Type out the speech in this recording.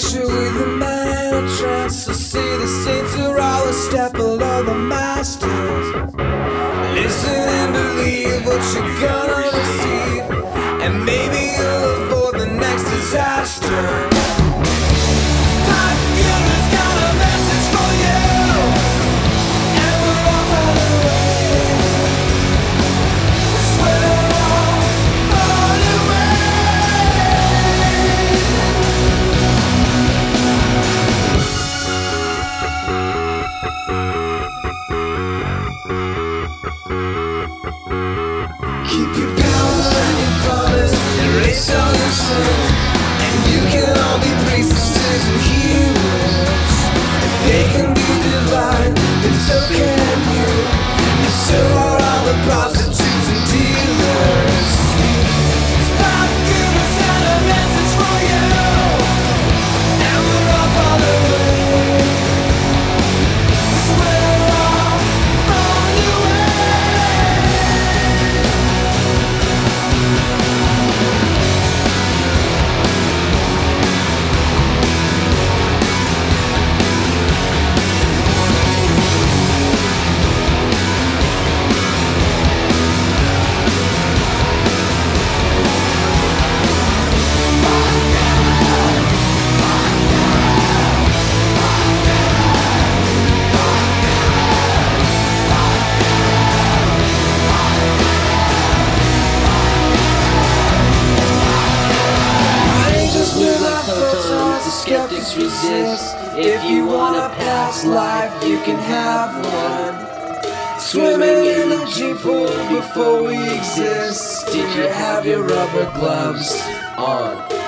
connection with the mind trance. To see the saints are all a step below the masters. Listen and believe what you're gonna receive, and maybe you'll avoid the next disaster. Keep your power and your promise, erase all your sins, and you can all be priestesses and heroes. They can be divine, and so can you, and so are all the prostitutes and dealers. Stop giving us a message for you, and we're off on the way. We're off on the way. Skeptics resist. If you want a past life, you can have one. Swimming in the G pool before we exist. Did you have your rubber gloves on?